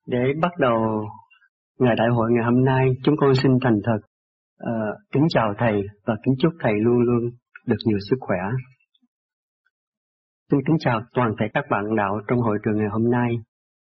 Để bắt đầu ngày đại hội ngày hôm nay, chúng con xin thành thật kính chào Thầy và kính chúc Thầy luôn luôn được nhiều sức khỏe. Xin kính chào toàn thể các bạn đạo trong hội trường ngày hôm nay.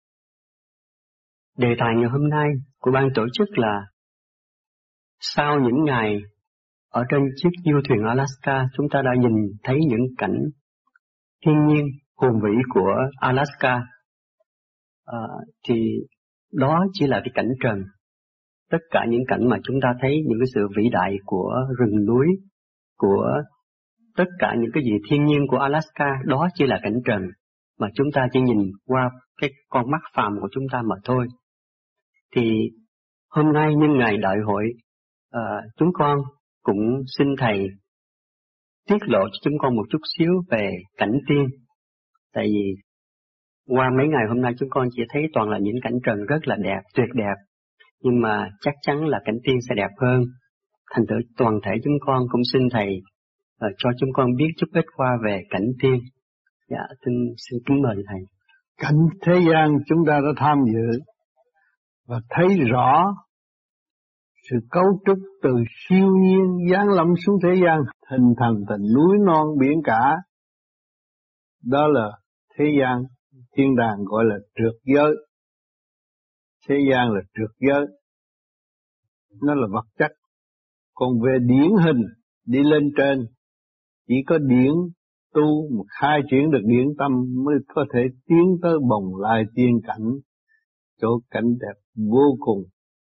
Đề tài ngày hôm nay của ban tổ chức là sau những ngày ở trên chiếc du thuyền Alaska, chúng ta đã nhìn thấy những cảnh thiên nhiên hùng vĩ của Alaska. Thì đó chỉ là cái cảnh trần. Tất cả những cảnh mà chúng ta thấy, những cái sự vĩ đại của rừng núi, của tất cả những cái gì thiên nhiên của Alaska, đó chỉ là cảnh trần mà chúng ta chỉ nhìn qua cái con mắt phàm của chúng ta mà thôi. Thì hôm nay nhân ngày đại hội, chúng con cũng xin Thầy tiết lộ cho chúng con một chút xíu về cảnh tiên. Tại vì qua mấy ngày hôm nay chúng con chỉ thấy toàn là những cảnh trần rất là đẹp, tuyệt đẹp. Nhưng mà chắc chắn là cảnh tiên sẽ đẹp hơn. Thành thử toàn thể chúng con cũng xin Thầy cho chúng con biết chút ít qua về cảnh tiên. Dạ, xin kính mời Thầy. Cảnh thế gian chúng ta đã tham dự và thấy rõ sự cấu trúc từ siêu nhiên giáng lâm xuống thế gian, hình thành thành núi non biển cả. Đó là thế gian. Thiên đàng gọi là trượt giới, thế gian là trượt giới, nó là vật chất. Còn về điển hình đi lên trên, chỉ có điển tu mà khai triển được điển tâm mới có thể tiến tới bồng lai tiên cảnh, chỗ cảnh đẹp vô cùng.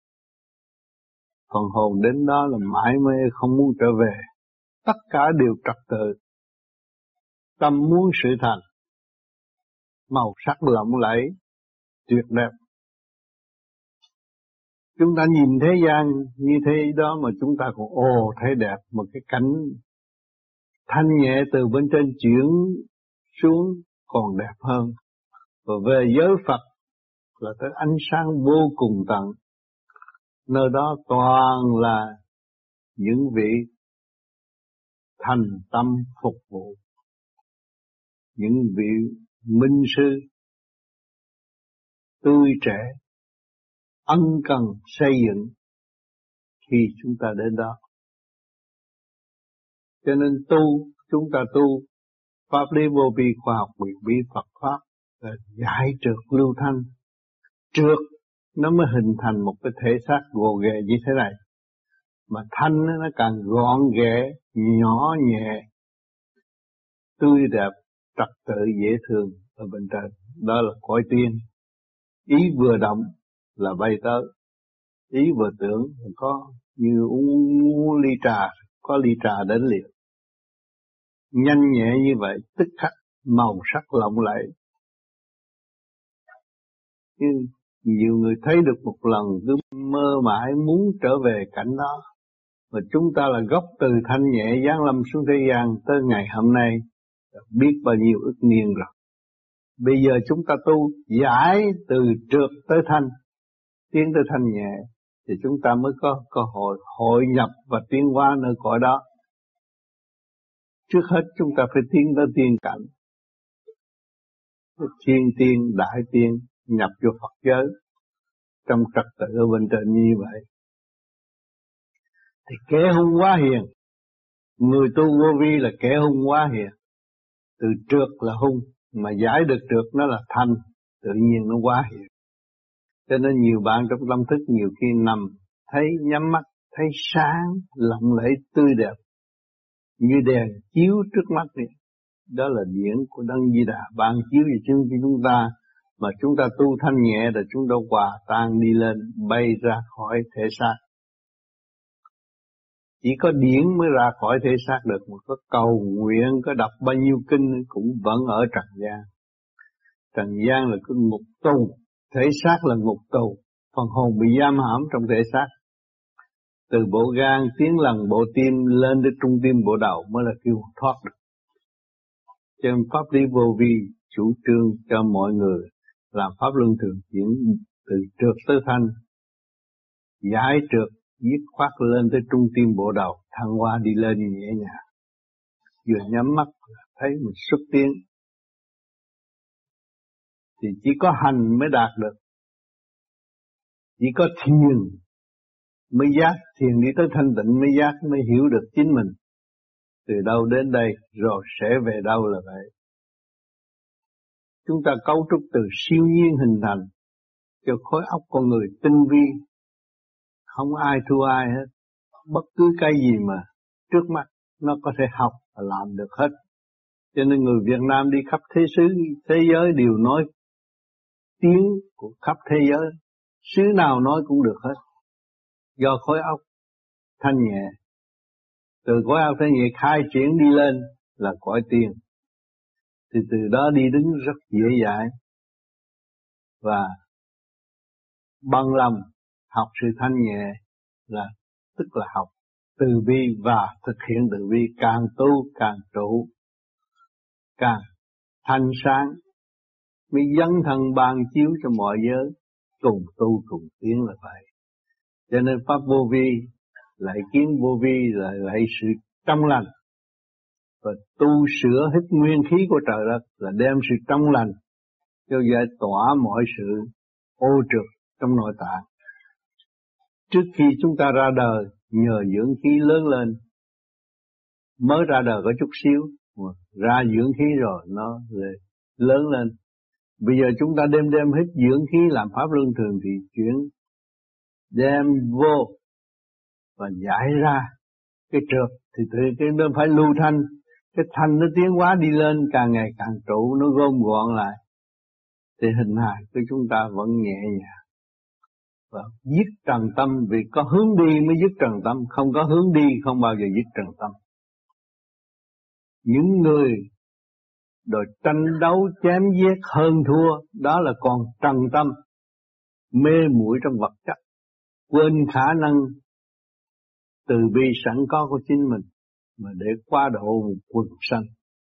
Phần hồn đến đó là mãi mê không muốn trở về, tất cả đều trật tự. Tâm muốn sự thành, màu sắc lộng lẫy, tuyệt đẹp. Chúng ta nhìn thế gian như thế đó mà chúng ta còn thấy đẹp, một cái cảnh thanh nhẹ từ bên trên chuyển xuống còn đẹp hơn. Và về giới Phật là tới ánh sáng vô cùng tận. Nơi đó toàn là những vị thành tâm phục vụ, những vị minh sư tươi trẻ ân cần xây dựng khi chúng ta đến đó. Cho nên chúng ta tu pháp lý vô vi, khoa học quyền bí Phật pháp là giải trượt lưu thanh. Trượt nó mới hình thành một cái thể xác gồ ghề như thế này, mà thanh nó càng gọn ghẽ, nhỏ nhẹ, tươi đẹp, trật tự dễ thương ở bên trên. Đó là cõi tiên. Ý vừa động là bay tới, ý vừa tưởng là có như uống ly trà, có ly trà đến liền. Nhanh nhẹ như vậy, tức khắc màu sắc lộng lẫy. Nhưng nhiều người thấy được một lần cứ mơ mãi muốn trở về cảnh đó. Và chúng ta là gốc từ thanh nhẹ giáng lâm xuống thế gian tới ngày hôm nay, biết bao nhiêu ức niên rồi. Bây giờ chúng ta tu giải từ trượt tới thanh, tiến tới thanh nhẹ, thì chúng ta mới có cơ hội hội nhập và tiến hóa nơi cõi đó. Trước hết chúng ta phải tiến tới tiên cảnh, thiên tiên, đại tiên nhập vô Phật giới trong trật tự ở bên trên như vậy. Thì kẻ hung quá hiền, người tu vô vi là kẻ hung quá hiền. Từ trượt là hung, mà giải được trượt nó là thanh, tự nhiên nó quá hiền. Cho nên nhiều bạn trong tâm thức nhiều khi nằm thấy nhắm mắt thấy sáng lộng lẫy tươi đẹp như đèn chiếu trước mắt vậy. Đó là điển của Đấng Di Đà ban chiếu cho chúng ta, mà chúng ta tu thanh nhẹ là chúng ta hòa tan đi lên, bay ra khỏi thể xác. Chỉ có điển mới ra khỏi thể xác được, mà có cầu nguyện, có đọc bao nhiêu kinh cũng vẫn ở trần gian. Trần gian là cái ngục tù, thể xác là ngục tù, phần hồn bị giam hãm trong thể xác. Từ bộ gan tiến lần bộ tim lên đến trung tim bộ đầu mới là kêu thoát được. Cho nên pháp lý vô vi chủ trương cho mọi người làm pháp luân thường chuyển từ trượt tới thanh, giải trượt dứt khoát lên tới trung tim bộ đầu, thăng hoa đi lên nhẹ nhàng. Vừa nhắm mắt thấy mình xuất tiến. Thì chỉ có hành mới đạt được. Chỉ có thiền mới giác, thiền đi tới thanh tịnh mới giác, mới hiểu được chính mình. Từ đâu đến đây rồi sẽ về đâu là vậy. Chúng ta cấu trúc từ siêu nhiên hình thành, cho khối óc con người tinh vi, không ai thua ai hết. Bất cứ cái gì mà trước mắt nó có thể học và làm được hết. Cho nên người Việt Nam đi khắp thế giới đều nói tiếng của khắp thế giới, xứ nào nói cũng được hết. Do khối óc thanh nhẹ, từ khối óc thanh nhẹ khai triển đi lên là cõi tiên. Thì từ đó đi đứng rất dễ dãi và bằng lòng học sự thanh nhẹ, là tức là học từ bi và thực hiện từ bi, càng tu càng trụ, càng thanh sáng, mới dấn thân ban chiếu cho mọi giới, cùng tu cùng tiến là vậy. Cho nên pháp vô vi, lại kiến vô vi là lại sự trong lành, và tu sửa hết nguyên khí của trời đất là đem sự trong lành cho giải tỏa mọi sự ô trượt trong nội tạng. Trước khi chúng ta ra đời, nhờ dưỡng khí lớn lên, mới ra đời có chút xíu, ra dưỡng khí rồi nó lớn lên. Bây giờ chúng ta đem hết dưỡng khí làm pháp luân thường thì chuyển đem vô và giải ra cái trượt, thì từ cái nó phải lưu thanh, cái thanh nó tiến hóa đi lên, càng ngày càng trụ, nó gom gọn lại, thì hình hài của chúng ta vẫn nhẹ nhàng và dứt trần tâm. Vì có hướng đi mới dứt trần tâm, không có hướng đi không bao giờ dứt trần tâm. Những người đòi tranh đấu chém giết hơn thua, đó là còn trần tâm, mê muội trong vật chất, quên khả năng từ bi sẵn có của chính mình mà để qua độ một quần sanh.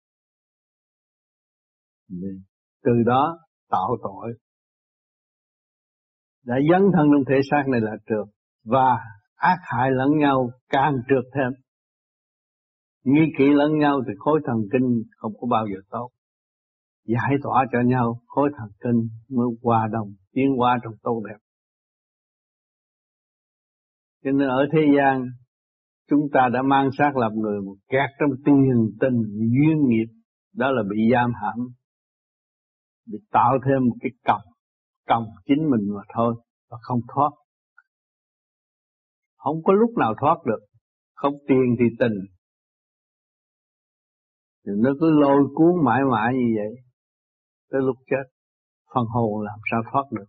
Từ đó tạo tội, đã dấn thân trong thể xác này là trượt, và ác hại lẫn nhau càng trượt thêm. Nghi kỵ lẫn nhau thì khối thần kinh không có bao giờ tốt. Giải tỏa cho nhau, khối thần kinh mới hòa đồng, tiến hóa trong tốt đẹp. Cho nên ở thế gian, chúng ta đã mang xác làm người, một kẹt trong tiền tình duyên nghiệp, đó là bị giam hãm, bị tạo thêm một cái còng chính mình mà thôi, và không thoát. Không có lúc nào thoát được, không tiền thì tình, thì nó cứ lôi cuốn mãi mãi như vậy, tới lúc chết, phần hồn làm sao thoát được.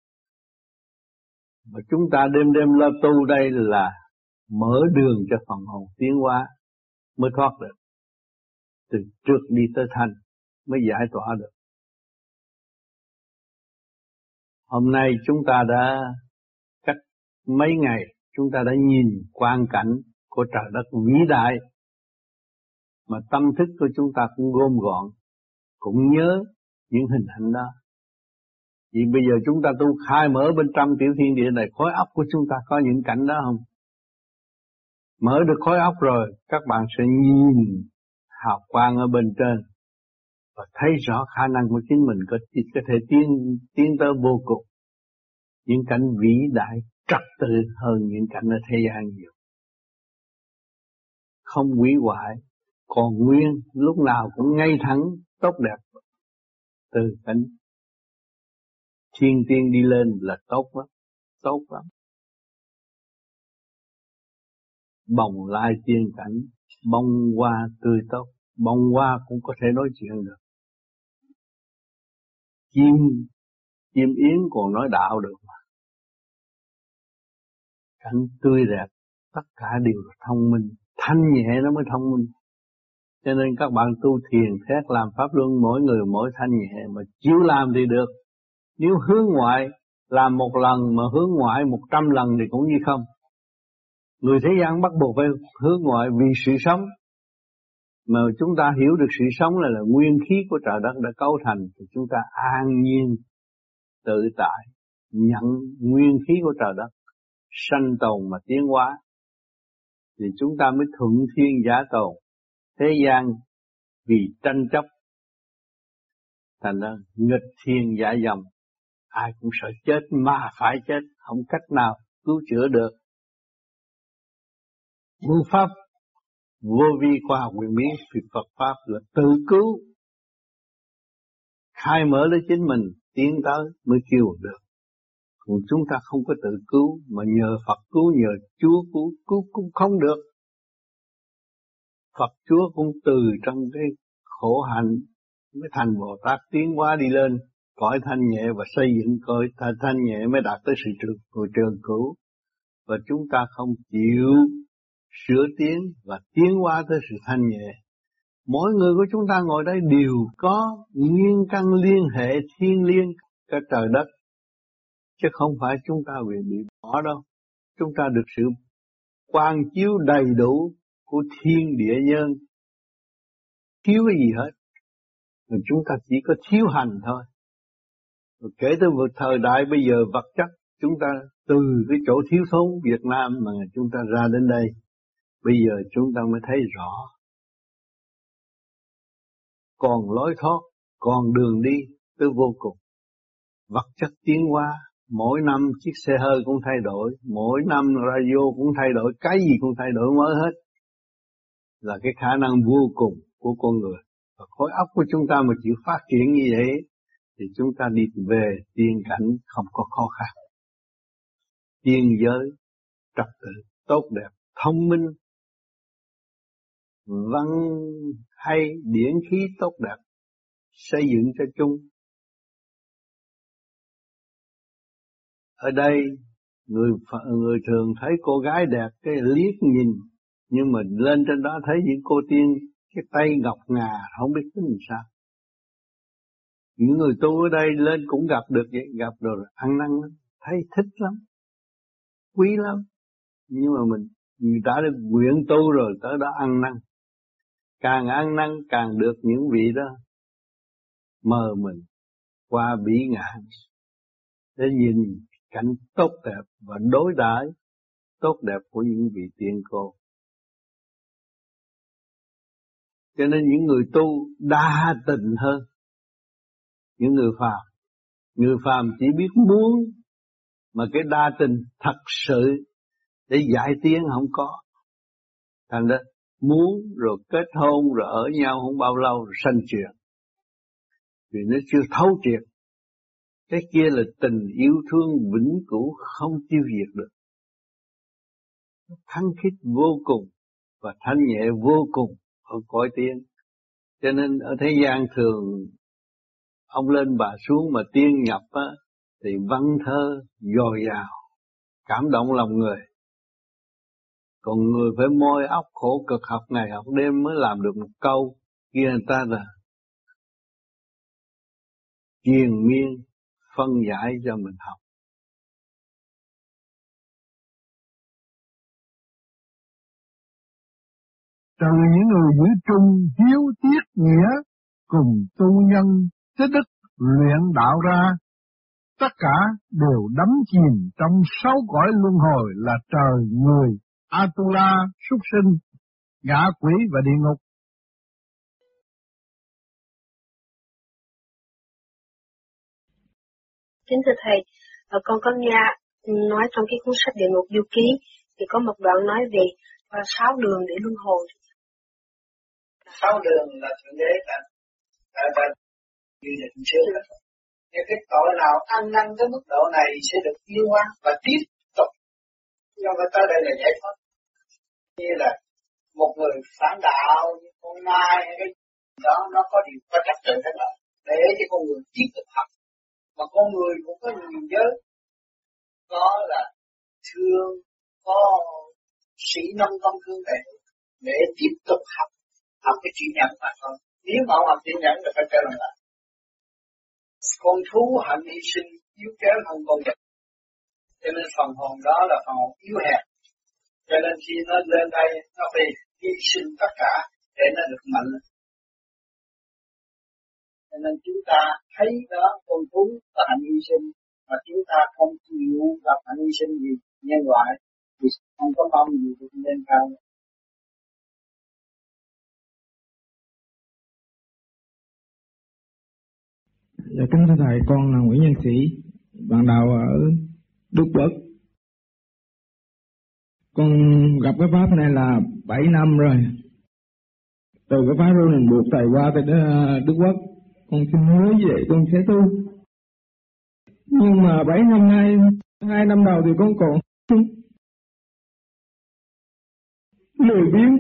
Mà chúng ta đêm lo tu đây là mở đường cho phần hồn tiến hóa mới thoát được. Từ trước đi tới thanh mới giải tỏa được. Hôm nay chúng ta đã cách mấy ngày, chúng ta đã nhìn quang cảnh của trời đất vĩ đại, mà tâm thức của chúng ta cũng gom gọn, cũng nhớ những hình ảnh đó. Vì bây giờ chúng ta tu khai mở bên trong tiểu thiên địa này, khối óc của chúng ta có những cảnh đó không? Mở được khối óc rồi, các bạn sẽ nhìn hào quang ở bên trên và thấy rõ khả năng của chính mình có thể tiến tới vô cùng. Những cảnh vĩ đại trật tự hơn những cảnh ở thế gian nhiều. Không hủy hoại, còn nguyên, lúc nào cũng ngay thẳng, tốt đẹp. Từ cảnh thiên tiên đi lên là tốt lắm, tốt lắm. Bồng lai tiên cảnh, bông hoa tươi tốt, bông hoa cũng có thể nói chuyện được. Chim yến còn nói đạo được mà. Cảnh tươi đẹp, tất cả đều là thông minh, thanh nhẹ nó mới thông minh. Cho nên các bạn tu thiền thét làm pháp luân, mỗi người mỗi thanh nhẹ, mà chịu làm thì được. Nếu hướng ngoại làm một lần mà hướng ngoại 100 lần thì cũng như không. Người thế gian bắt buộc phải hướng ngoại vì sự sống. Mà chúng ta hiểu được sự sống là nguyên khí của trời đất đã cấu thành, thì chúng ta an nhiên, tự tại, nhận nguyên khí của trời đất, sanh tồn mà tiến hóa. Thì chúng ta mới thuận thiên giả tồn. Thế gian vì tranh chấp, thành ra nghịch thiên giả dòng, ai cũng sợ chết mà phải chết, không cách nào cứu chữa được. Vô pháp vô vi khoa học quyền bí vì Phật pháp là tự cứu, khai mở lấy chính mình tiến tới mới kêu được. Còn chúng ta không có tự cứu mà nhờ Phật cứu, nhờ Chúa cứu cũng không được. Phật Chúa cũng từ trong cái khổ hạnh mới thành Bồ Tát tiến hóa đi lên cõi thanh nhẹ và xây dựng cõi thanh nhẹ mới đạt tới sự trường cửu. Và chúng ta không chịu sửa tiến và tiến hóa tới sự thanh nhẹ. Mỗi người của chúng ta ngồi đây đều có nguyên căn liên hệ thiên liêng cả trời đất, chứ không phải chúng ta bị bỏ đâu. Chúng ta được sự quang chiếu đầy đủ của thiên địa nhân, thiếu cái gì hết. Mà chúng ta chỉ có thiếu hành thôi. Rồi kể từ một thời đại bây giờ vật chất, chúng ta từ cái chỗ thiếu thốn Việt Nam mà chúng ta ra đến đây, bây giờ chúng ta mới thấy rõ. Còn lối thoát, còn đường đi tới vô cùng. Vật chất tiến hóa, mỗi năm chiếc xe hơi cũng thay đổi, mỗi năm radio cũng thay đổi, cái gì cũng thay đổi mới hết. Là cái khả năng vô cùng của con người. Và khối óc của chúng ta mà chịu phát triển như vậy, thì chúng ta đi về tiên cảnh không có khó khăn. Tiên giới, trật tự, tốt đẹp, thông minh, văn hay, điển khí tốt đẹp, xây dựng cho chung. Ở đây, người thường thấy cô gái đẹp, cái liếc nhìn, nhưng mà lên trên đó thấy những cô tiên, cái tay ngọc ngà, không biết tính làm sao. Những người tu ở đây lên cũng gặp được vậy, gặp rồi ăn năn lắm, thấy thích lắm, quý lắm. Nhưng mà người ta đã nguyện tu rồi, tới đó ăn năn. Càng ăn năn càng được những vị đó mờ mình qua bỉ ngạn để nhìn cảnh tốt đẹp và đối đãi tốt đẹp của những vị tiên cô. Cho nên những người tu đa tình hơn những người phàm. Người phàm chỉ biết muốn, mà cái đa tình thật sự để giải tiến không có. Thành ra muốn rồi kết hôn rồi ở nhau không bao lâu rồi sanh chuyện. Vì nó chưa thấu triệt. Cái kia là tình yêu thương vĩnh cửu không tiêu diệt được. Thăng khít vô cùng và thanh nhẹ vô cùng ở cõi tiên. Cho nên ở thế gian thường ông lên bà xuống mà tiên nhập á, thì văn thơ dồi dào, cảm động lòng người. Còn người phải môi óc khổ cực học ngày học đêm mới làm được một câu, kia người ta là triền miên phân giải cho mình học. Trừ những người giữ trung hiếu tiết nghĩa cùng tu nhân tích đức luyện đạo ra, tất cả đều đắm chìm trong 6 cõi luân hồi là trời, người, Atula, súc sinh, ngạ quỷ và địa ngục. Kính thưa Thầy, con có nghe nói trong cái cuốn sách Địa Ngục Du Ký thì có một đoạn nói về 6 đường để luân hồi. 6 đường là Thượng Đế đã dự định trước. Nếu cái tội nào ăn năn tới mức độ này sẽ được yêu hóa và tiếp tục. Nhưng mà tới đây là giải thoát. Như là một người phản đạo như con nai hay cái đó, nó có điều có trật tự hết rồi. Để cho con người tiếp tục học. Mà con người cũng có nhiều giới. Có là thương, có sĩ nông tâm thương để tiếp tục học cái chữ nhẫn mà thôi. Nếu mà học chữ nhẫn thì phải trở lại. Con thú hạnh hy sinh yếu kém hơn con vật. Cho nên phần hồn đó là phần hồn yếu hèn. Cho nên khi nó lên đây nó phải hy sinh tất cả để nó được mạnh. Cho nên chúng ta thấy đó con thú có hạnh hy sinh mà chúng ta không chịu gặp hạnh hy sinh gì nhân loại thì không có mong gì được lên cao. Dạ kính thưa Thầy, con là Nguyễn Nhân Sĩ. bạn đạo ở Đức Quốc. Con gặp cái pháp này là 7 năm rồi. Từ cái pháp rồi mình buộc thầy qua tới Đức Quốc. Con xin hứa vậy con sẽ tu. Nhưng mà 7 năm nay, 2 năm đầu thì con còn lười biếng.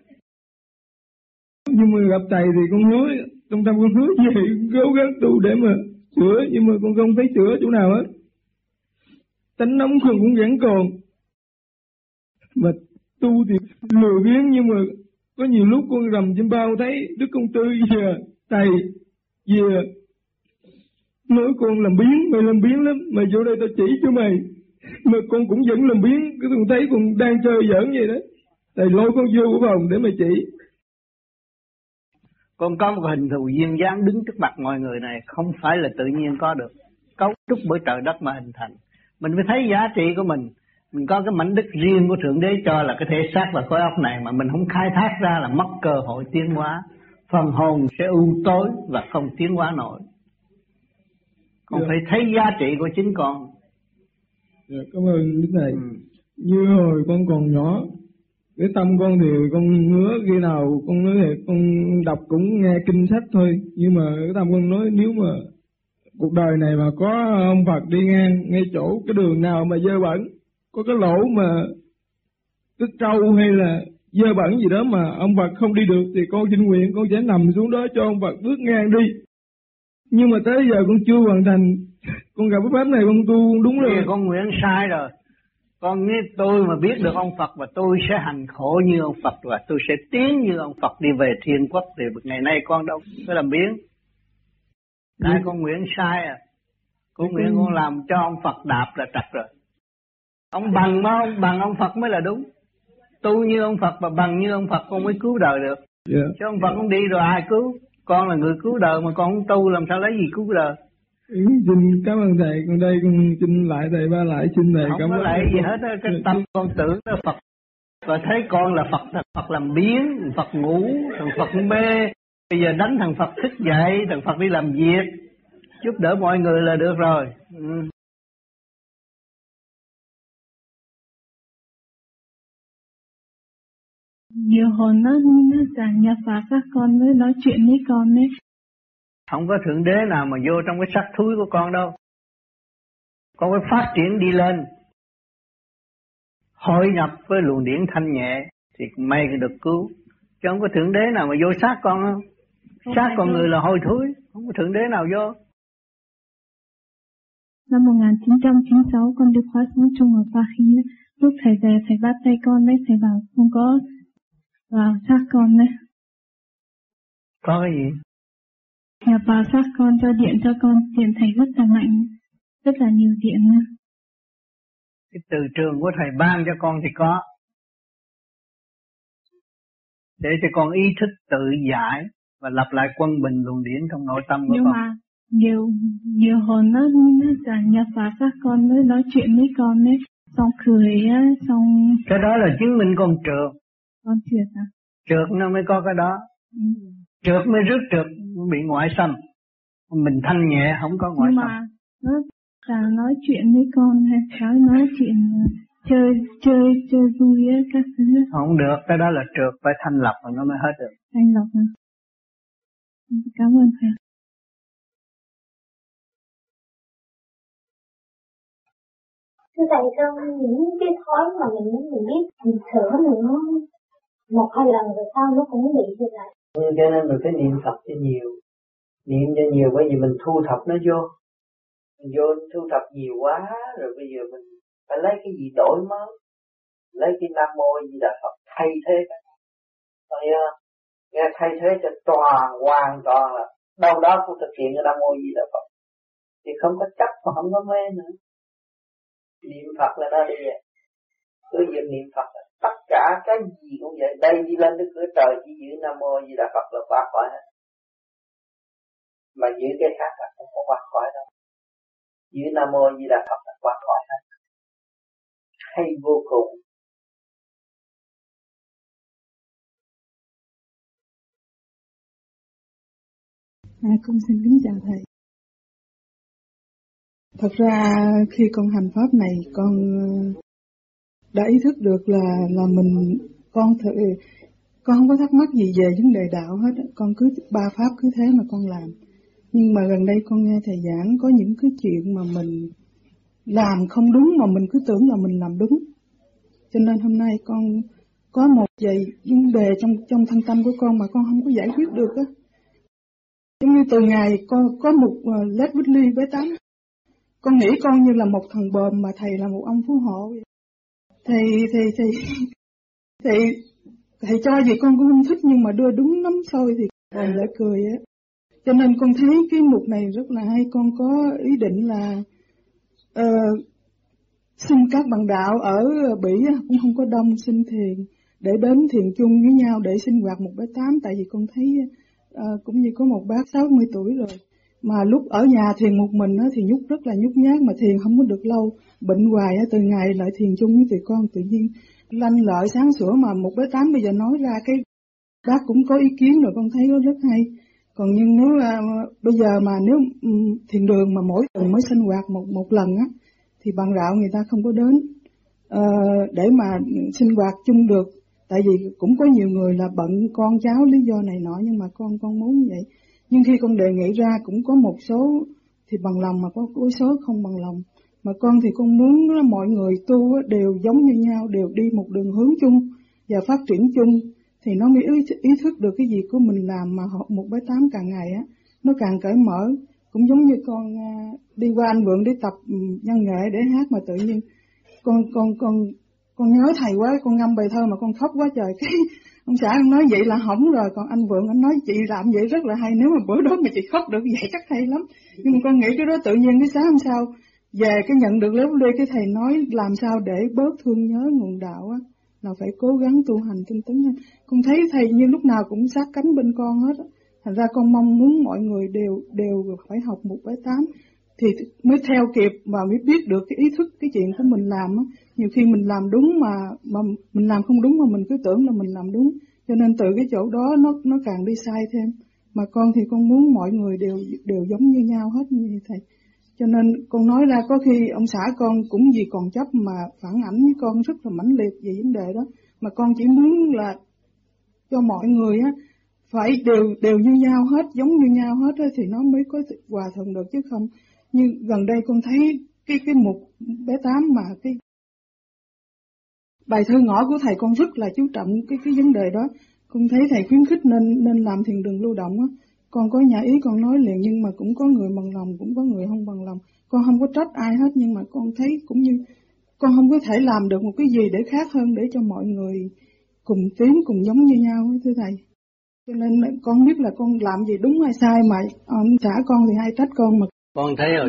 Nhưng mà gặp thầy thì con hứa, trong tâm con hứa vậy, cố gắng tu để mà sửa, nhưng mà con không thấy sửa chỗ nào hết. Tánh nóng con cũng vẫn còn. Mà tu thì lười biếng, nhưng mà có nhiều lúc con rầm trên bao thấy Đức Công Tư về, thầy về nói con làm biếng, mày làm biếng lắm, mày vô đây tao chỉ cho mày. Mà con cũng vẫn làm biếng, cái con thấy con đang chơi giỡn vậy đó. Thầy lôi con vô cái phòng để mà chỉ. Con có một hình thù duyên dáng đứng trước mặt mọi người này không phải là tự nhiên có được, cấu trúc bởi trời đất mà hình thành. Mình phải thấy giá trị của mình có cái mảnh đất riêng của Thượng Đế cho là cái thể xác và khối óc này, mà mình không khai thác ra là mất cơ hội tiến hóa. Phần hồn sẽ u tối và không tiến hóa nổi. Con phải thấy giá trị của chính con. Cảm ơn Đức Thầy. Như hồi con còn nhỏ, cái tâm con thì con ngứa khi nào con nói thiệt, con đọc cũng nghe kinh sách thôi, nhưng mà cái tâm con nói nếu mà cuộc đời này mà có ông Phật đi ngang ngay chỗ cái đường nào mà dơ bẩn, có cái lỗ mà cái trâu hay là dơ bẩn gì đó mà ông Phật không đi được thì con xin nguyện con sẽ nằm xuống đó cho ông Phật bước ngang đi. Nhưng mà tới giờ con chưa hoàn thành. Con gặp cái pháp này con tu đúng rồi. Con nguyện sai rồi. Con nghĩ tôi mà biết được ông Phật và tôi sẽ hành khổ như ông Phật và tôi sẽ tiến như ông Phật đi về thiên quốc, thì ngày nay con đâu có làm biến. Tại con nguyện sai à. Con nguyện con làm cho ông Phật đạp là trật rồi. Ông bằng mà ông bằng ông Phật mới là đúng. Tu như ông Phật và bằng như ông Phật con mới cứu đời được. Chứ ông Phật không đi rồi ai cứu? Con là người cứu đời mà con không tu làm sao lấy gì cứu đời? Xin cảm ơn thầy, con đây con xin lại thầy ba lại xin thầy không cảm ơn. Không có lại gì hết, cái tâm con tưởng là Phật và thấy con là Phật, Phật làm biến, Phật ngủ, thằng Phật mê, bây giờ đánh thằng Phật thức dậy, thằng Phật đi làm việc, giúp đỡ mọi người là được rồi. Nhiều hồn nó giảng nhập vào các con mới nói chuyện với con ấy. Không có Thượng Đế nào mà vô trong cái xác thúi của con đâu. Con phải phát triển đi lên, hội nhập với luồng điển thanh nhẹ thì may được cứu. Chứ không có Thượng Đế nào mà vô xác con không. Xác con người là hôi thối, không có Thượng Đế nào vô. Năm 1996 con được khóa xuống chung ở Paris. Lúc thầy về thầy bắt tay con đấy, thầy bảo không có vào xác con đấy. Có cái gì? Nhập vào xác con cho con, điện thầy rất là mạnh, rất là nhiều điện nữa. Cái từ trường của thầy ban cho con thì có. Để cho con ý thức tự giải và lập lại quân bình luồng điển trong nội tâm của nhưng con. Nhưng mà nhiều hồn nó nhập vào xác con mới nói chuyện với con ấy, xong cười á, xong... Cái đó là chứng minh con trượt. Con trượt à? Trượt nó mới có cái đó. Trượt mới rước trượt, bị ngoại xâm. Mình thanh nhẹ không có ngoại xâm. Nhưng mà nó là nói chuyện với con hay nói chuyện chơi vui á các thứ. Không được, cái đó là trượt, phải thanh lọc rồi nó mới hết được. Thanh lọc hả? Cảm ơn thầy. Thưa thầy, trong những cái thói mà mình biết mình sửa mình nó một hai lần rồi sau nó cũng bị như vậy. Cho nên mình phải niệm Phật cho nhiều. Niệm cho nhiều bởi vì mình thu thập nó vô. Mình vô thu thập nhiều quá rồi bây giờ mình phải lấy cái gì đổi mới. Lấy cái Nam Mô Di Đà Phật thay thế cái. Thấy không? Nghe thay thế cho hoàn toàn là đâu đó cũng thực hiện cái Nam Mô Di Đà Phật. Thì không có chấp mà không có mê nữa. Niệm Phật là nó đi vậy. Cứ việc niệm Phật là tất cả cái gì cũng vậy. Đây đi lên tới cửa trời chỉ giữ Nam Mô Di Đà Phật là qua khỏi hết. Mà giữ cái khác là không có qua khỏi đâu. Giữ Nam Mô Di Đà Phật là qua khỏi hết. Hay vô cùng. Con xin kính chào thầy. Thật ra khi con hành pháp này con đã ý thức được là mình con không có thắc mắc gì về vấn đề đạo hết, con cứ ba pháp cứ thế mà con làm. Nhưng mà gần đây con nghe thầy giảng có những cái chuyện mà mình làm không đúng mà mình cứ tưởng là mình làm đúng. Cho nên hôm nay con có một vài vấn đề trong thân tâm của con mà con không có giải quyết được á. Giống như từ ngày con có một Led Whitley bé Tám, con nghĩ con như là một thằng bờm mà thầy là một ông phú hộ. Thầy cho gì con cũng không thích, nhưng mà đưa đúng nắm xôi thì còn lại cười á. Cho nên con thấy cái mục này rất là hay. Con có ý định là xin các bạn đạo ở Bỉ cũng không có đông, xin thiền để đến thiền chung với nhau để sinh hoạt một bé Tám. Tại vì con thấy cũng như có một bác 60 tuổi rồi mà lúc ở nhà thiền một mình thì nhút rất là nhút nhát, mà thiền không có được lâu, bệnh hoài từ ngày lại thiền chung với tụi con tự nhiên lanh lợi sáng sủa. Mà một bé Tám bây giờ nói ra cái bác cũng có ý kiến rồi, con thấy nó rất hay. Còn nhưng nếu bây giờ mà nếu thiền đường mà mỗi tuần mới sinh hoạt một lần á thì bạn đạo người ta không có đến để mà sinh hoạt chung được. Tại vì cũng có nhiều người là bận con cháu lý do này nọ, nhưng mà con muốn như vậy. Nhưng khi con đề nghị ra cũng có một số thì bằng lòng mà có số không bằng lòng. Mà con thì con muốn là mọi người tu đều giống như nhau, đều đi một đường hướng chung và phát triển chung, thì nó mới ý thức được cái gì của mình làm. Mà một bé Tám càng ngày á nó càng cởi mở. Cũng giống như con đi qua Anh Vượng để tập văn nghệ để hát, mà tự nhiên con nhớ thầy quá, con ngâm bài thơ mà con khóc quá trời. Cái ông xã nói vậy là hỏng rồi, còn anh Vượng anh nói chị làm vậy rất là hay, nếu mà bữa đó mà chị khóc được vậy chắc hay lắm. Nhưng mà con nghĩ cái đó tự nhiên cái sáng hôm sau về cái nhận được lớp lê, cái thầy nói làm sao để bớt thương nhớ nguồn đạo á là phải cố gắng tu hành tinh tấn. Con thấy thầy như lúc nào cũng sát cánh bên con hết á. Thành ra con mong muốn mọi người đều phải học một bé Tám thì mới theo kịp và mới biết được cái ý thức cái chuyện của mình làm á. Nhiều khi mình làm đúng mà mình làm không đúng mà mình cứ tưởng là mình làm đúng, cho nên từ cái chỗ đó nó càng đi sai thêm. Mà con thì con muốn mọi người đều giống như nhau hết như thầy. Cho nên con nói ra có khi ông xã con cũng vì còn chấp mà phản ảnh với con rất là mãnh liệt về vấn đề đó. Mà con chỉ muốn là cho mọi người á phải đều như nhau hết, giống như nhau hết á, thì nó mới có hòa thuận được, chứ không. Nhưng gần đây con thấy cái mục bé Tám mà cái bài thơ ngõ của thầy con rất là chú trọng cái vấn đề đó. Con thấy thầy khuyến khích nên làm thiền đường lưu động á. Con có nhà ý con nói liền, nhưng mà cũng có người bằng lòng, cũng có người không bằng lòng. Con không có trách ai hết, nhưng mà con thấy cũng như con không có thể làm được một cái gì để khác hơn để cho mọi người cùng tiến, cùng giống như nhau thưa thầy. Cho nên con biết là con làm gì đúng hay sai, mà ông xã con thì hay trách con. Mà con thấy hồi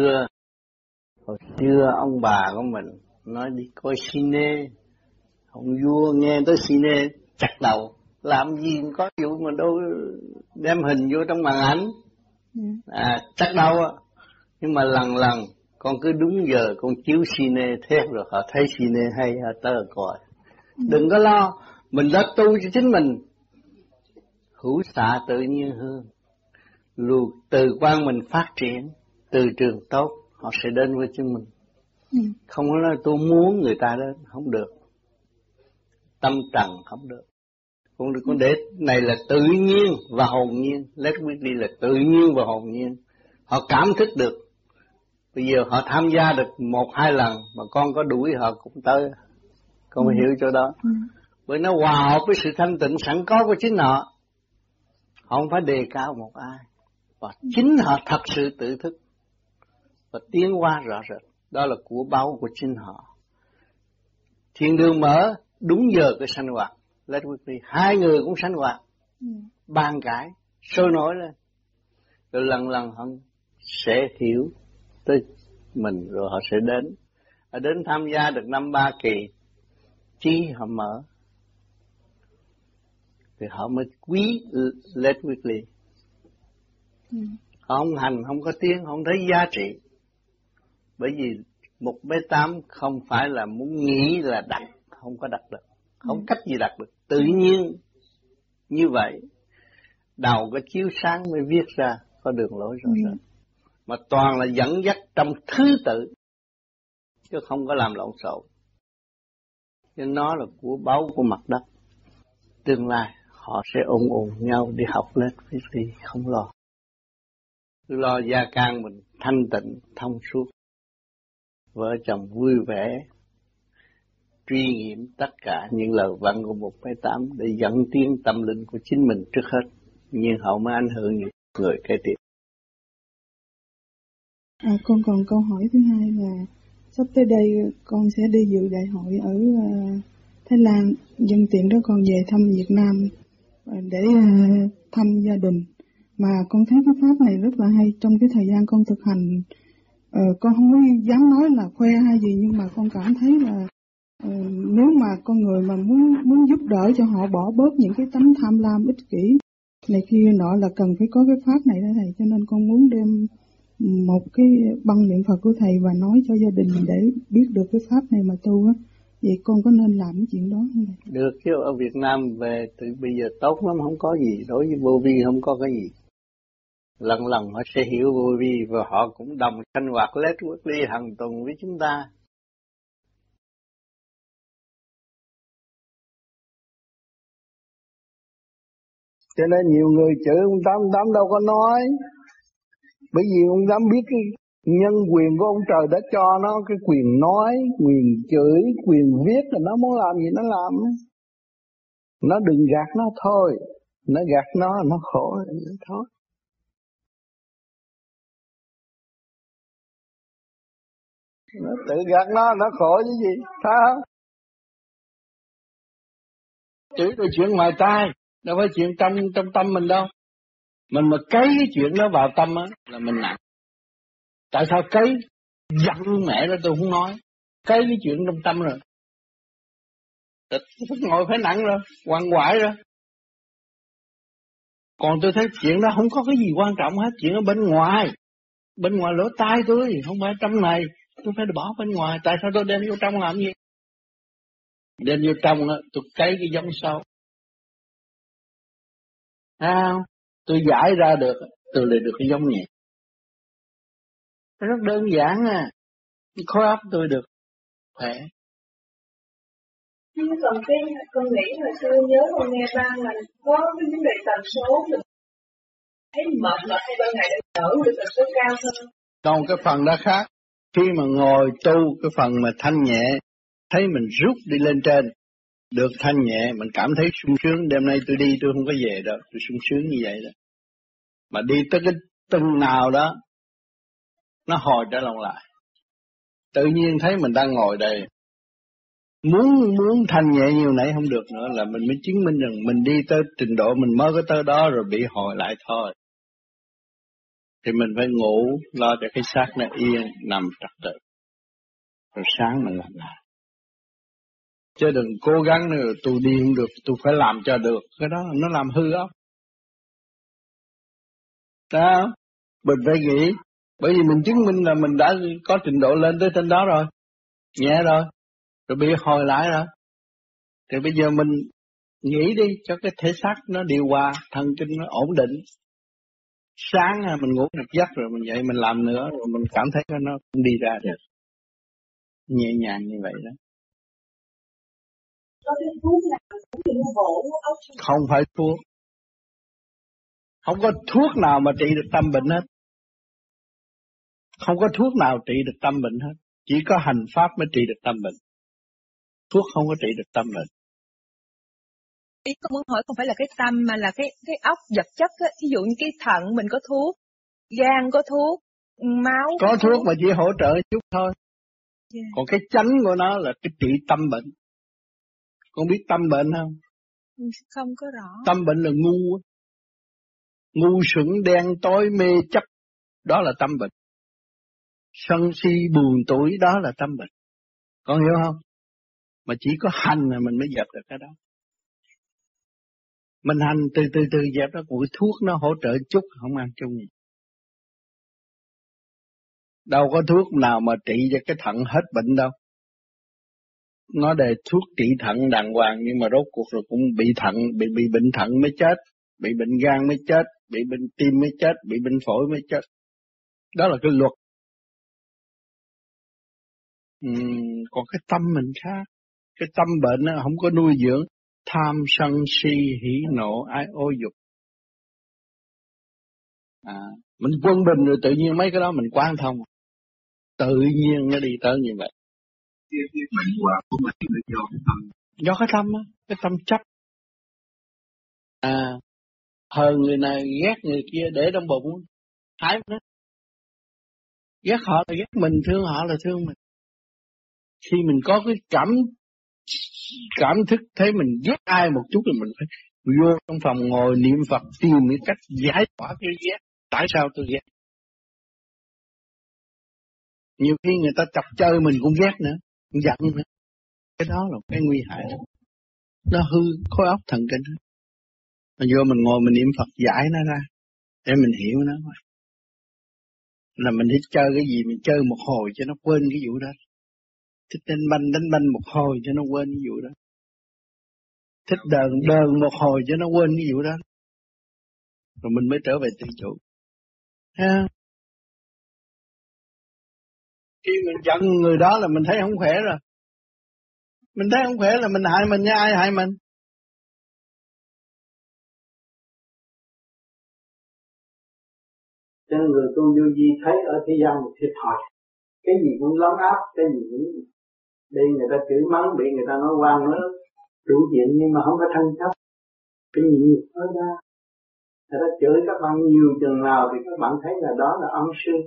xưa ông bà của mình nói đi coi cine, ông vua nghe tới cine chặt đầu, làm gì có vụ mà đâu đem hình vô trong màn ảnh, chặt đầu. Nhưng mà lần con cứ đúng giờ con chiếu cine thế rồi họ thấy cine hay họ tới coi. Đừng có lo, mình đã tu cho chính mình, hữu xạ tự nhiên hơn. Luôn từ quan mình phát triển, từ trường tốt họ sẽ đến với chúng mình. Không có nói tôi muốn người ta đến, không được. Tâm trần không được. Con để này là tự nhiên và hồn nhiên. Let Whitley là tự nhiên và hồn nhiên. Họ cảm thức được. Bây giờ họ tham gia được 1-2 lần mà con có đuổi họ cũng tới. Con phải hiểu chỗ đó. Bởi nó hòa hợp với sự thanh tịnh sẵn có của chính họ. Họ không phải đề cao một ai. Và chính họ thật sự tự thức và tiến hóa rõ rệt. Đó là của báu của chính họ. Thiền đường mở đúng giờ cái sanh hoạt. Let Whitley, 2 người cũng sanh hoạt, bàn cãi, sôi nổi lên. Rồi lần họ sẽ hiểu tới mình, rồi họ sẽ đến. Họ đến tham gia được 5-3 kỳ, trí họ mở. Thì họ mới quý Let Whitley. Họ không hành, không có tiếng, không thấy giá trị. Bởi vì một bé Tám không phải là muốn nghĩ là đặt, không có đặt được. Không cách gì đặt được, tự nhiên như vậy. Đầu có chiếu sáng mới viết ra, có đường lối rõ ràng. mà toàn là dẫn dắt trong thứ tự, chứ không có làm lộn xộn. Nên nó là của báu của mặt đất. Tương lai họ sẽ ủng nhau đi học lên viết đi, không lo. Cứ lo gia can mình thanh tịnh, thông suốt. Vợ chồng vui vẻ, truy nghiệm tất cả những lời văn của 1/8 để dẫn tiến tâm linh của chính mình trước hết, nhưng hậu mới ảnh hưởng những người kế tiếp. Con còn câu hỏi thứ hai là sắp tới đây con sẽ đi dự đại hội ở Thái Lan, nhân tiện đó con về thăm Việt Nam để thăm gia đình. Mà con thấy cái pháp này rất là hay. Trong cái thời gian con thực hành, con không có dám nói là khoe hay gì, nhưng mà con cảm thấy là nếu mà con người mà muốn giúp đỡ cho họ bỏ bớt những cái tánh tham lam ích kỷ này kia nọ là cần phải có cái pháp này đó thầy. Cho nên con muốn đem một cái băng niệm Phật của thầy và nói cho gia đình để biết được cái pháp này mà tu á. Vậy con có nên làm cái chuyện đó không thầy? Được chứ, ở Việt Nam về từ bây giờ tốt lắm, không có gì. Đối với vô vi không có cái gì. Lần họ sẽ hiểu vô vi và họ cũng đồng sanh hoạt lết quốc ly hàng tuần với chúng ta. Cho nên nhiều người chửi ông Tám đâu có nói. Bởi vì ông Tám biết cái nhân quyền của ông trời đã cho nó cái quyền nói, quyền chửi, quyền viết, là nó muốn làm gì nó làm. Nó đừng gạt nó thôi. Nó gạt nó khổ thôi. Nó tự gạt nó khổ chứ gì, thấy không? Chửi là chuyện ngoài tai, đâu phải chuyện trong tâm mình đâu. Mình mà cấy cái chuyện đó vào tâm á là mình nặng. Tại sao cấy? Giận mẹ đó tôi không nói. Cấy cái chuyện trong tâm rồi. Phải ngồi phải nặng rồi, quằn quại rồi. Còn tôi thấy chuyện đó không có cái gì quan trọng hết, chuyện ở bên ngoài. Bên ngoài lỗ tai tôi, không phải trong này. Tôi phải bỏ bên ngoài, tại sao tôi đem vô trong làm gì? Đem vô trong á, tôi cấy cái giống sâu. Tôi giải ra được, tôi lại được cái giống nhẹ. Rất đơn giản khối óc tôi được khỏe. Nhưng còn cái con nghĩ hồi xưa nhớ con nghe ba là có cái vấn đề tần số được thấy mệt hay ban ngày đỡ được tần số cao hơn. Còn cái phần đó khác. Khi mà ngồi tu, cái phần mà thanh nhẹ, thấy mình rút đi lên trên, được thanh nhẹ, mình cảm thấy sung sướng. Đêm nay tôi đi tôi không có về đâu, tôi sung sướng như vậy đó. Mà đi tới cái tầng nào đó, nó hồi trở lòng lại. Tự nhiên thấy mình đang ngồi đây. Muốn thanh nhẹ nhiều nãy không được nữa là mình mới chứng minh rằng mình đi tới trình độ mình mới có tới đó rồi bị hồi lại thôi. Thì mình phải ngủ, lo cho cái xác nó yên, nằm trật tự. Rồi sáng mình làm lại. Chứ đừng cố gắng nữa, tôi đi không được, tôi phải làm cho được. Cái đó nó làm hư óc. Đó, mình phải nghĩ. Bởi vì mình chứng minh là mình đã có trình độ lên tới trên đó rồi. Nhẹ rồi. Rồi bị hồi lại rồi. Thì bây giờ mình nghĩ đi cho cái thể xác nó điều hòa, thần kinh nó ổn định. Sáng mình ngủ được giấc rồi mình dậy mình làm nữa rồi mình cảm thấy nó cũng đi ra được. Nhẹ nhàng như vậy đó. Có cái thuốc nào cũng bổ ốc? Không phải thuốc. Không có thuốc nào mà trị được tâm bệnh hết. Không có thuốc nào trị được tâm bệnh hết. Chỉ có hành pháp mới trị được tâm bệnh. Thuốc không có trị được tâm bệnh. Ý con muốn hỏi không phải là cái tâm mà là cái óc vật chất á. Ví dụ như cái thận mình có thuốc, gan có thuốc, máu có thuốc mà chỉ hỗ trợ chút thôi. Yeah. Còn cái chánh của nó là cái trị tâm bệnh. Con biết tâm bệnh không? Không có rõ. Tâm bệnh là ngu. Ngu xuẩn đen tối mê chấp. Đó là tâm bệnh. Sân si buồn tuổi đó là tâm bệnh. Con hiểu không? Mà chỉ có hành là mình mới dẹp được cái đó. Mình hành từ dẹp đó. Của thuốc nó hỗ trợ chút không ăn chung gì. Đâu có thuốc nào mà trị cho cái thận hết bệnh đâu. Nó đề thuốc trị thận đàng hoàng nhưng mà rốt cuộc rồi cũng bị thận, bị bệnh thận mới chết, bị bệnh gan mới chết, bị bệnh tim mới chết, bị bệnh phổi mới chết. Đó là cái luật. Còn cái tâm mình khác. Cái tâm bệnh nó không có nuôi dưỡng tham sân si hỉ nộ ái ô dục. Mình quân bình rồi tự nhiên mấy cái đó mình quan thông. Tự nhiên nó đi tới như vậy. Cái bệnh hoạn của mình là do cái tâm. Do cái tâm á, cái tâm chấp. Hờn người này ghét người kia để trong bụng, hái nó. Ghét họ là ghét mình, thương họ là thương mình. Khi mình có cái cảm thức thấy mình ghét ai một chút thì mình phải vô trong phòng ngồi niệm Phật tìm cái cách giải tỏa cái ghét. Tại sao tôi ghét? Nhiều khi người ta chọc chơi mình cũng ghét nữa, cũng giận nữa. Cái đó là cái nguy hại đó. Nó hư khối óc thần kinh. Mà vô mình ngồi mình niệm Phật giải nó ra để mình hiểu nó. Là mình thích chơi cái gì mình chơi một hồi cho nó quên cái vụ đó. Thích đánh banh một hồi cho nó quên cái vụ đó. Thích đờn một hồi cho nó quên cái vụ đó. Rồi mình mới trở về tự chủ. Ha? Khi mình giận người đó là mình thấy không khỏe rồi. Mình thấy không khỏe là mình hại mình, ai hại mình? Cho nên người tu vô vi thấy ở thế gian một thiệt thòi. Cái gì cũng lấn áp, cái gì cũng bị người ta chửi mắng, bị người ta nói oan nói đủ chuyện, nhưng mà không có thân chấp. Cái gì nhiều nói ra. Người ta chửi các bạn nhiều chừng nào thì các bạn thấy là đó là âm sư.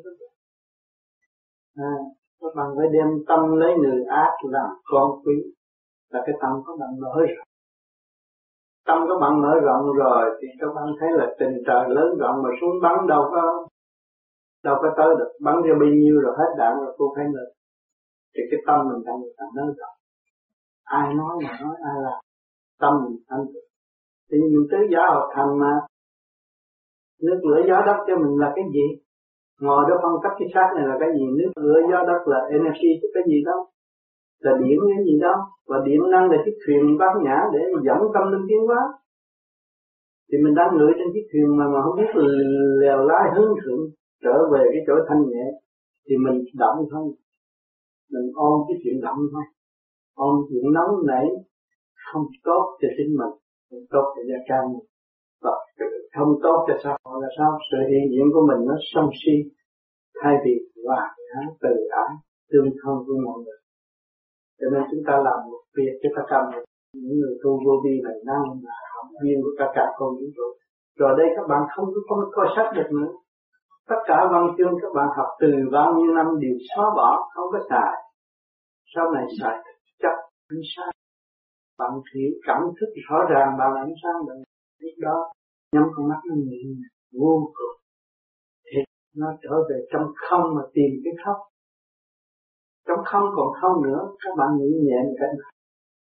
Các bạn phải đem tâm lấy người ác làm con quý. Là cái tâm các bạn mở rộng. Tâm các bạn mở rộng rồi thì các bạn thấy là tình trời lớn rộng mà xuống bắn đâu có tới được. Bắn ra bao nhiêu rồi hết đạn rồi cô thấy được. Thì cái tâm mình đang được lớn rộng. Ai nói mà nói ai làm. Tâm mình thanh tịnh. Thì mình tứ giả hợp thành mà. Nước lửa gió đất cho mình là cái gì? Ngồi đó phân tích cái xác này là cái gì? Nước lửa gió đất là energy chứ cái gì đâu. Là điện cái gì đâu. Và điện năng là chiếc thuyền bát nhã để dẫn tâm linh tiến hóa. Thì mình đang ngồi trên chiếc thuyền mà không biết lèo lái hướng thượng trở về cái chỗ thanh nhẹ. Thì mình động thôi. Mình ôm cái chuyện động thôi. Ôm chuyện nóng nảy không tốt cho chính mình, không tốt cho gia can mình. Và không tốt cho xã hội là sao? Sự hiện diện của mình nó sân si, thay vì hòa nhã, từ ái, tương thân với mọi người. Cho nên chúng ta làm một việc cho tất cả những người tu vô vi này năng là học viên của tất cả con vũ trụ. Rồi đây các bạn không có sách được nữa. Tất cả văn chương các bạn học từ bao nhiêu năm đều xóa bỏ, không có xài. Sau này xài chắc ánh sáng. Bạn hiểu cảm thức rõ ràng bạn là ánh sáng bạn lúc đó nhắm con mắt nó nhìn vô cùng. Thì nó trở về trong không mà tìm cái không. Trong không còn không nữa, các bạn nghĩ nhẹ một cách này.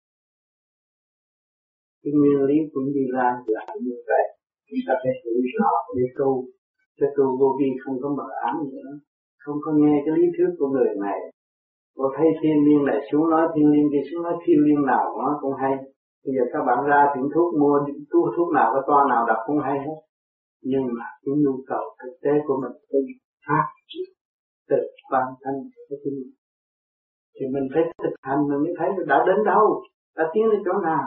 Cái nguyên lý cũng đi ra là như vậy. Chúng ta phải hiểu rõ để tu. Cho tu vô vi không có mờ ám nữa. Không có nghe cái lý thuyết của người này. Cô thấy thiên liên này xuống nói thiên liên đi xuống nói thiên liên nào nó cũng hay. Bây giờ các bạn ra tiệm thuốc mua thuốc nào cái toa nào đọc cũng hay hết. Nhưng mà cái nhu cầu thực tế của mình phải phát triển từ bản thân của chính mình. Thì mình phải thực hành mình mới thấy đã đến đâu, đã tiến đến chỗ nào.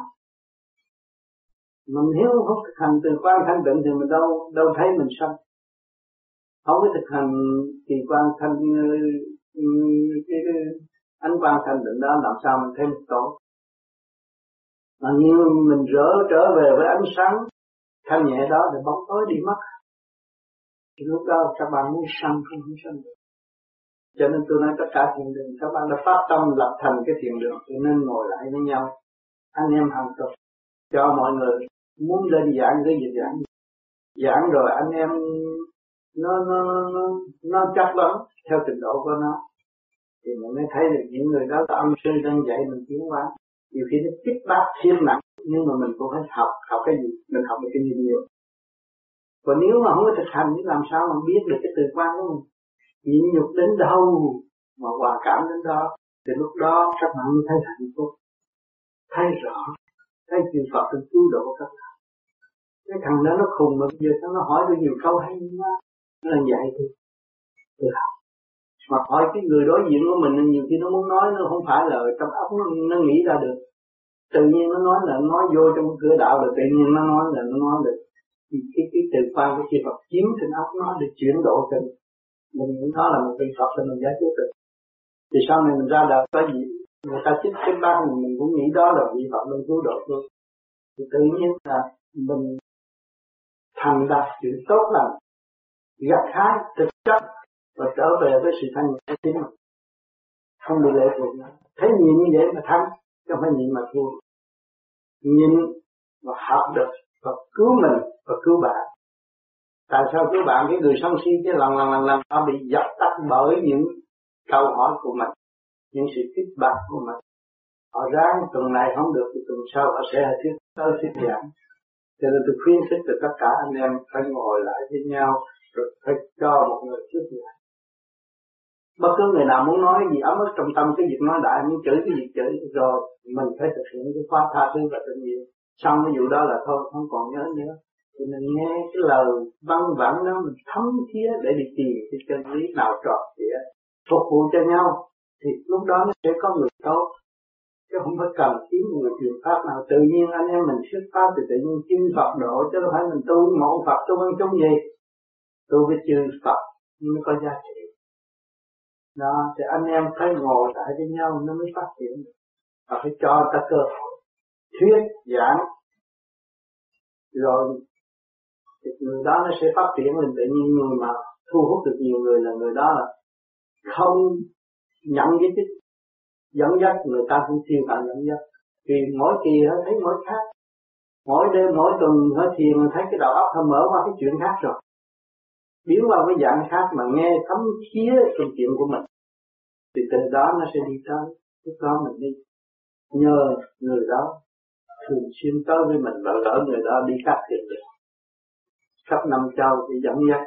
Mình nếu không thực hành từ quan thanh định thì mình đâu thấy mình sanh. Không có thực hành thì quan thanh cái ánh quan thanh định đó làm sao mình thấy mình tốt. Mà như mình trở về với ánh sáng thanh nhẹ đó thì bóng tối đi mất. Thì lúc đó các bạn muốn sanh không sanh được. Cho nên tôi nói tất cả thiền đường các bạn đã phát tâm lập thành cái thiền đường cho nên ngồi lại với nhau. Anh em hàng tục cho mọi người muốn lên giảng cái gì giảng rồi anh em nó chắc lắm theo trình độ của nó. Thì mình mới thấy được những người đó là âm sư đang dạy mình tiến hóa. Nhiều khi nó kích bác thiên nặng nhưng mà mình cũng phải học cái gì, mình học được cái gì nhiều. Còn nếu mà không có thực hành thì làm sao mà biết được cái từ quan của mình. Nhịn nhục đến đâu mà hòa cảm đến đó thì lúc đó các bạn mới thấy hạnh phúc, thấy rõ, thấy chư Phật được cứu độ các bạn. Cái thằng đó nó khùng mà bây giờ nó hỏi được nhiều câu hay quá, nó là vậy thôi. Tự học. Mà hỏi cái người đối diện của mình nhiều khi nó muốn nói nó không phải là trong óc nó nghĩ ra được. Tự nhiên nó nói là nói vô trong cửa đạo là tự nhiên nó nói là nó nói được. Cái từ khoan cái chi Phật chiếm trên óc nó để chuyển độ trên mình nghĩ nó là một vị Phật thì mình giải quyết được. Thì sau này mình ra đời có gì người ta chích cái băng mình cũng nghĩ đó là vị Phật nên cứu độ luôn. Thì tự nhiên là mình thành đạt chuyện tốt lành, gặt hái thực chất và trở về với sự thanh nhẹ chính mình, không bị lệ thuộc nữa. Thấy nhịn như vậy mà thắng, chứ không phải nhịn mà thua. Nhịn và học được và cứu mình và cứu bạn. Tại sao cứu bạn? Cái người sân si cái lần họ bị dập tắt bởi những câu hỏi của mình, những sự kích bác của mình. Họ ráng tuần này không được thì tuần sau họ sẽ tới thuyết giảng. Cho nên tôi khuyến khích từ tất cả anh em phải ngồi lại với nhau rồi phải cho một người thuyết giảng. Bất cứ người nào muốn nói gì ấm ức trong tâm cái việc nói đại, muốn chửi cái việc chửi rồi mình phải thực hiện cái khóa tha thứ và tình yêu. Xong cái vụ đó là thôi không còn nhớ nữa. Cho nên nghe cái lời văn vẳng đó mình thấm thía để đi tìm cái chân lý nào trọn vẹn phục vụ cho nhau thì lúc đó nó sẽ có người tốt. Chứ không phải cần kiếm người truyền pháp nào. Tự nhiên anh em mình xuất pháp thì tự nhiên kiếm Phật độ, chứ không phải mình tu mẫu Phật tu ăn chung gì. Tu với chư Phật mới có giá trị. Đó, thì anh em phải ngồi lại với nhau nó mới phát triển được. Và phải cho ta cơ hội thuyết giảng rồi thì người đó nó sẽ phát triển lên. Tự nhiên người mà thu hút được nhiều người là người đó là không nhận cái chức dẫn dắt, người ta cũng siêu tận dẫn dắt. Vì mỗi kỳ nó thấy mỗi khác, mỗi đêm mỗi tuần nó thiền thấy cái đầu óc nó mở qua cái chuyện khác rồi, biến qua cái dạng khác mà nghe thấm thía trong chuyện của mình thì từ đó nó sẽ đi tới. Lúc đó mình đi nhờ người đó thường xuyên tới với mình và gỡ người đó đi các thiền đường khắp năm châu để dẫn dắt.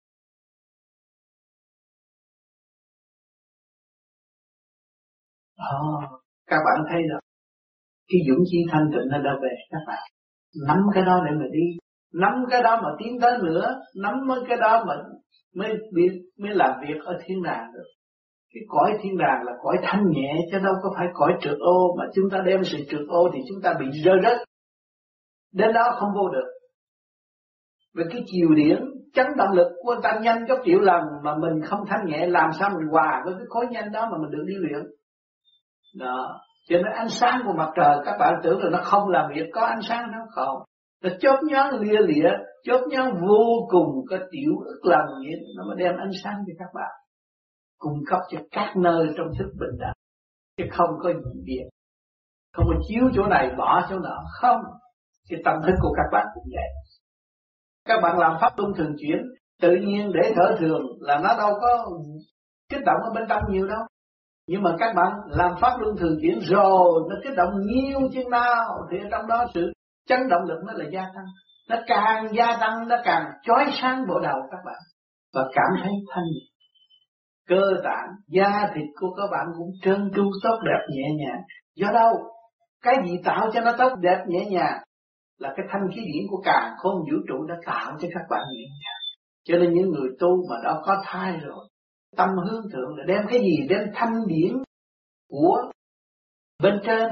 Các bạn thấy rồi, cái dũng chi thanh tịnh nó đã về các bạn. Nắm cái đó để mà đi, nắm cái đó mà tiến tới nữa, nắm cái đó mà mới làm việc ở thiên đàng được. Cái cõi thiên đàng là cõi thanh nhẹ chứ đâu có phải cõi trượt ô, mà chúng ta đem sự trượt ô thì chúng ta bị rơi rớt. Đến đó không vô được. Về cái chiều điển chấn động lực của ta nhanh gấp triệu lần mà mình không thanh nhẹ, làm sao mình hòa với cái khối nhanh đó mà mình được đi luyện. Đó, cho nên ánh sáng của mặt trời các bạn tưởng là nó không làm việc, có ánh sáng nó không. Nó chớp nhoáng lia lịa, chớp nhoáng vô cùng có tiểu ức lần vậy, nó mới đem ánh sáng cho các bạn, cung cấp cho các nơi trong thức bình đẳng, chứ không có gì biệt, không có chiếu chỗ này bỏ chỗ nọ, không. Cái tâm thức của các bạn cũng vậy. Các bạn làm pháp luân thường chuyển, tự nhiên để thở thường là nó đâu có kích động ở bên trong nhiều đâu. Nhưng mà các bạn làm pháp luân thường chuyển rồi nó kích động nhiều chừng nào thì trong đó sự chấn động lực nó là gia tăng. Nó càng gia tăng nó càng chói sáng bộ đầu các bạn và cảm thấy thanh nhẹ. Cơ tạng, da thịt của các bạn cũng trơn tru tốt đẹp nhẹ nhàng. Do đâu? Cái gì tạo cho nó tốt đẹp nhẹ nhàng? Là cái thanh khí điển của càn khôn vũ trụ đã tạo cho các bạn nhẹ nhàng. Cho nên những người tu mà đã có thai rồi, tâm hướng thượng là đem cái gì? Đem thanh điển của bên trên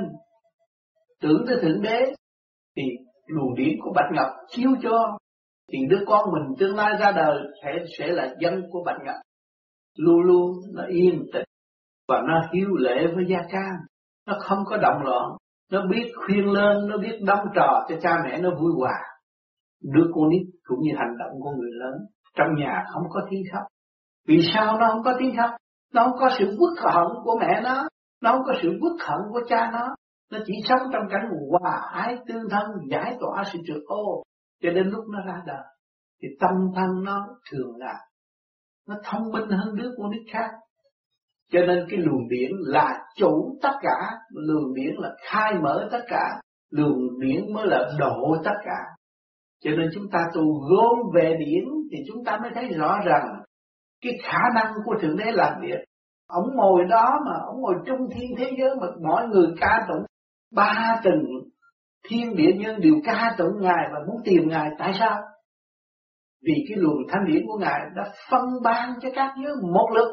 tưởng tới Thượng Đế thì luồng điển của Bạch Ngọc chiếu cho thì đứa con mình tương lai ra đời sẽ là dân của Bạch Ngọc, luôn luôn nó yên tĩnh và nó hiếu lễ với gia can, nó không có động loạn, nó biết khuyên lên, nó biết đóng trò cho cha mẹ nó vui hòa. Đứa con nít cũng như hành động của người lớn, trong nhà không có tiếng khóc. Vì sao nó không có tiếng khóc? Nó không có sự uất hận của mẹ nó không có sự uất hận của cha nó chỉ sống trong cảnh hòa ái tương thân, giải tỏa sự trượt ô. Cho đến lúc nó ra đời thì tâm thân nó thường là nó thông minh hơn đứa con nít khác. Cho nên cái luồng điển là chủ tất cả, luồng điển là khai mở tất cả, luồng điển mới là độ tất cả. Cho nên chúng ta tu gom về điển thì chúng ta mới thấy rõ rằng cái khả năng của Thượng Đế làm việc. Ông ngồi đó mà, ông ngồi trung thiên thế giới mà mọi người ca tụng, ba từng thiên địa nhân đều ca tụng Ngài và muốn tìm Ngài. Tại sao? Vì cái luồng thanh điển của Ngài đã phân ban cho các giới một lực.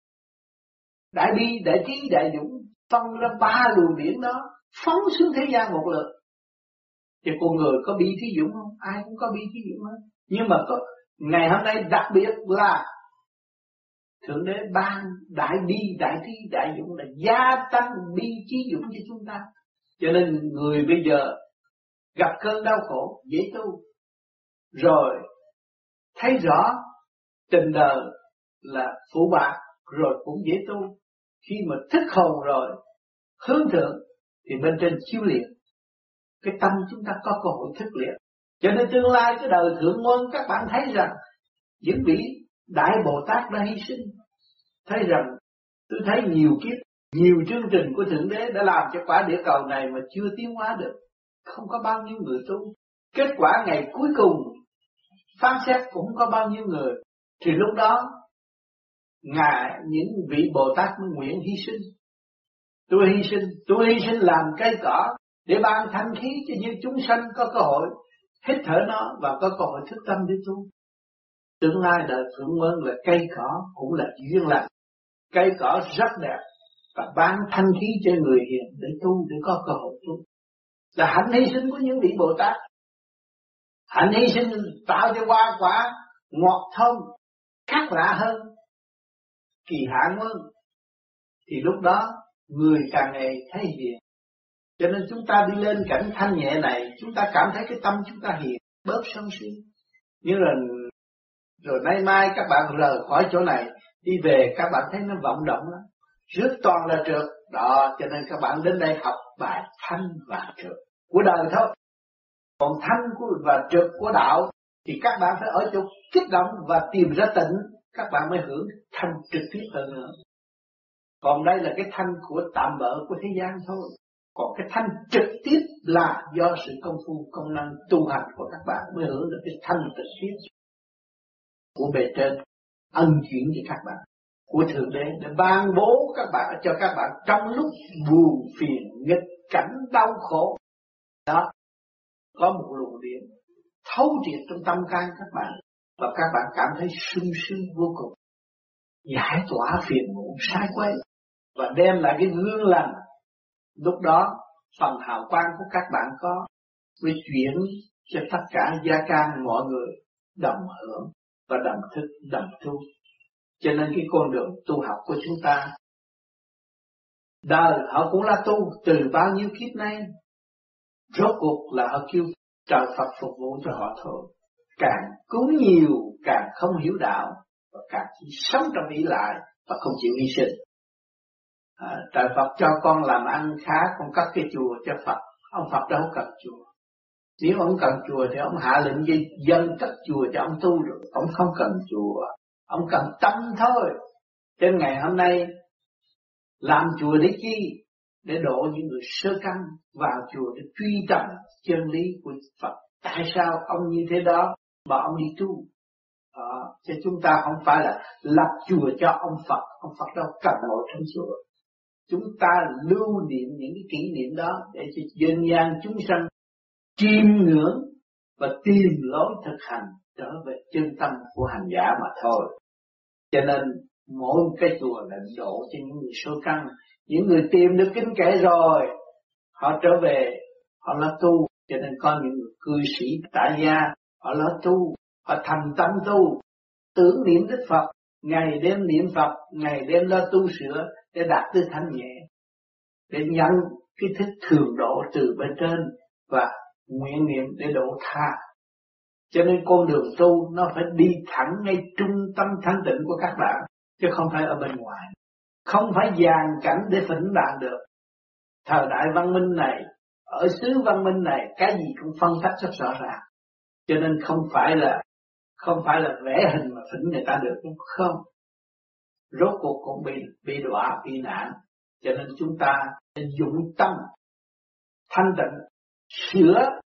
Đại bi, đại trí, đại dũng phân ra 3 luồng điển đó, phóng xuống thế gian một lượt. Thì con người có bi trí dũng không? Ai cũng có bi trí dũng hết. Nhưng mà có ngày hôm nay đặc biệt là Thượng Đế ban đại bi, đại trí, đại dũng là gia tăng bi trí dũng cho chúng ta. Cho nên người bây giờ gặp cơn đau khổ dễ tu, rồi thấy rõ tình đời là phụ bạc, rồi cũng dễ tu. Khi mà thức hồn rồi, hướng thượng thì bên trên chiếu liền. Cái tâm chúng ta có cơ hội thức liền. Cho nên tương lai cái đời thượng quân các bạn thấy rằng những vị Đại Bồ Tát đã hy sinh. Thấy rằng tôi thấy nhiều kiếp, nhiều chương trình của Thượng Đế đã làm cho quả địa cầu này mà chưa tiến hóa được. Không có bao nhiêu người tu. Kết quả ngày cuối cùng phán xét cũng không có bao nhiêu người. Thì lúc đó Ngài những vị Bồ Tát mới nguyện hy sinh. Tôi hy sinh làm cây cỏ để ban thanh khí cho những chúng sanh có cơ hội hít thở nó và có cơ hội thức tâm để tu. Tương lai đời thượng quân là cây cỏ cũng là duyên lành. Cây cỏ rất đẹp và ban thanh khí cho người hiền để tu, để có cơ hội tu. Là hạnh hy sinh của những vị Bồ Tát. Hạnh hy sinh tạo cho hoa quả ngọt thơm, khác lạ hơn kỳ hạ quân. Thì lúc đó người càng ngày thấy hiền. Cho nên chúng ta đi lên cảnh thanh nhẹ này, chúng ta cảm thấy cái tâm chúng ta hiền, bớt sân si. Nhưng rồi nay mai các bạn rời khỏi chỗ này, đi về các bạn thấy nó vọng động lắm. Rước toàn là trượt. Đó, cho nên các bạn đến đây học bài thanh và trượt của đời thôi. Còn thanh và trượt của đạo thì các bạn phải ở chỗ kích động và tìm ra tịnh, các bạn mới hưởng thanh trực tiếp hơn nữa. Còn đây là cái thanh của tạm bợ của thế gian thôi. Còn cái thanh trực tiếp là do sự công phu công năng tu hành của các bạn mới hưởng được cái thanh trực tiếp của bề trên ân chuyển cho các bạn, của Thượng Đế để ban bố các bạn cho các bạn trong lúc buồn phiền nghịch cảnh đau khổ. Đó, có một luồng điện thấu triệt trong tâm can các bạn và các bạn cảm thấy sung sướng vô cùng, giải tỏa phiền muộn sai quay và đem lại cái gương lành. Lúc đó phần hào quang của các bạn có với chuyển cho tất cả gia can mọi người đồng hưởng và đồng thức đồng tu. Cho nên cái con đường tu học của chúng ta, đời họ cũng là tu từ bao nhiêu kiếp nay, rốt cuộc là họ kêu trời Phật phục vụ cho họ thôi. Càng cúng nhiều càng không hiểu đạo và càng chỉ sống trong ý lại và không chịu hy sinh. Trời Phật cho con làm ăn khá, con cất cái chùa cho Phật. Ông Phật đâu cần chùa. Nếu ông cần chùa thì ông hạ lệnh cho dân cất chùa cho ông tu rồi. Ông không cần chùa, ông cần tâm thôi. Trên ngày hôm nay làm chùa để chi? Để độ những người sơ căn vào chùa để truy tầm chân lý của Phật. Tại sao ông như thế đó mà ông đi tu? Chứ chúng ta không phải là lập chùa cho ông Phật đâu cần ngồi trong chùa. Chúng ta lưu niệm những cái kỷ niệm đó để cho dân gian chúng sanh chiêm ngưỡng và tìm lối thực hành trở về chân tâm của hành giả mà thôi. Cho nên mỗi cái chùa là độ cho những người sơ căn, những người tìm được kinh kệ rồi họ trở về họ là tu. Cho nên có những người cư sĩ tại gia họ là tu, họ thành tâm tu, tưởng niệm Đức Phật, ngày đêm niệm Phật, ngày đêm lo tu sửa để đạt tới thanh nhẹ, để nhận cái thức thường độ từ bên trên và nguyện niệm để độ tha. Cho nên con đường tu nó phải đi thẳng ngay trung tâm thanh tịnh của các bạn, chứ không phải ở bên ngoài. Không phải dàn cảnh để phỉnh bạn được. Thời đại văn minh này, ở xứ văn minh này, cái gì cũng phân tách rất rõ ràng. Cho nên không phải là vẽ hình mà phỉnh người ta được, không. Rốt cuộc cũng bị đọa, bị nạn. Cho nên chúng ta nên dụng tâm thanh tịnh sửa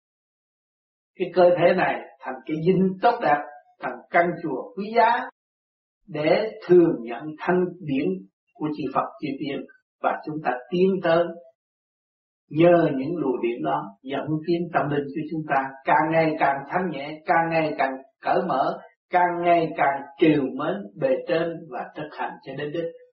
cái cơ thể này thành cái dinh tốt đẹp, thành căn chùa quý giá để thường nhận thanh điển của chư Phật chư Tiên, và chúng ta tiến tới nhờ những luồng điển đó dẫn tiến tâm linh của chúng ta càng ngày càng thanh nhẹ, càng ngày càng cởi mở, càng ngày càng trìu mến bề trên và thực hành cho đến đích.